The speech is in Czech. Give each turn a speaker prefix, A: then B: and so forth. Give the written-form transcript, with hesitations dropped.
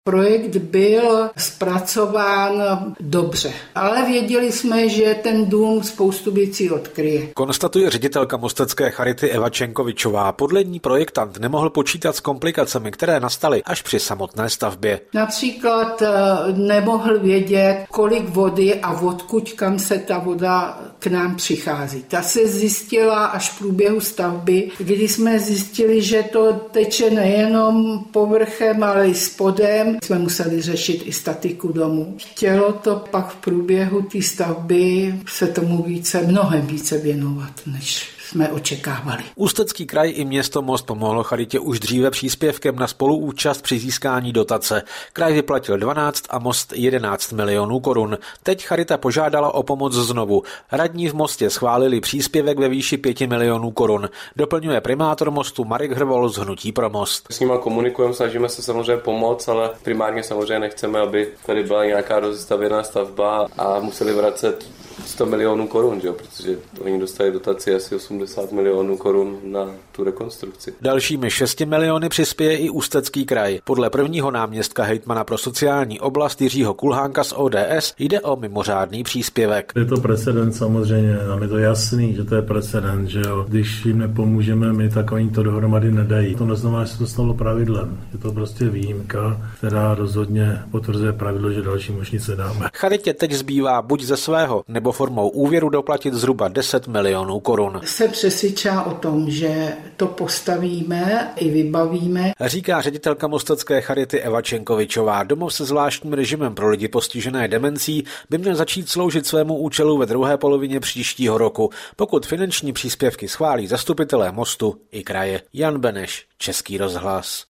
A: Projekt byl zpracován dobře, ale věděli jsme, že ten dům spoustu věcí odkryje.
B: Konstatuje ředitelka mostecké charity Eva Čenkovičová. Podle ní projektant nemohl počítat s komplikacemi, které nastaly až při samotné stavbě.
A: Například nemohl vědět, kolik vody a odkud kam se ta voda k nám přichází. Ta se zjistila až v průběhu stavby, kdy jsme zjistili, že to teče nejenom povrchem, ale i spodem. Jsme museli řešit i statiku domu. Chtělo to pak v průběhu té stavby se tomu mnohem více věnovat, než jsme očekávali.
B: Ústecký kraj i město Most pomohlo charitě už dříve příspěvkem na spoluúčast při získání dotace. Kraj vyplatil 12 a Most 11 milionů korun. Teď charita požádala o pomoc znovu. Radní v Mostě schválili příspěvek ve výši 5 milionů korun. Doplňuje primátor Mostu Marek Hrvol z Hnutí pro Most.
C: S nima komunikujeme, snažíme se samozřejmě pomoct, ale primárně samozřejmě nechceme, aby tady byla nějaká rozestavěná stavba a museli vracet 100 milionů korun, jo? Protože oni dostali dotaci asi 80 milionů korun na tu rekonstrukci.
B: Dalšími 6 miliony přispěje i Ústecký kraj. Podle prvního náměstka hejtmana pro sociální oblast Jiřího Kulhánka z ODS jde o mimořádný příspěvek.
D: Je to precedent samozřejmě, nám je to jasný, že to je precedent, že jo. Když jim nepomůžeme my, tak oni to dohromady nedají. To neznamená, že se to stalo pravidlem. Je to prostě výjimka, která rozhodně potvrzuje pravidlo, že další už nic nedáme.
B: Charitě teď zbývá buď ze svého, nebo formou úvěru doplatit zhruba 10 milionů korun.
A: Jsem přesvědčená o tom, že to postavíme i vybavíme.
B: Říká ředitelka mostecké charity Eva Čenkovičová. Domov se zvláštním režimem pro lidi postižené demencí by měl začít sloužit svému účelu ve druhé polovině příštího roku, pokud finanční příspěvky schválí zastupitelé Mostu i kraje. Jan Beneš, Český rozhlas.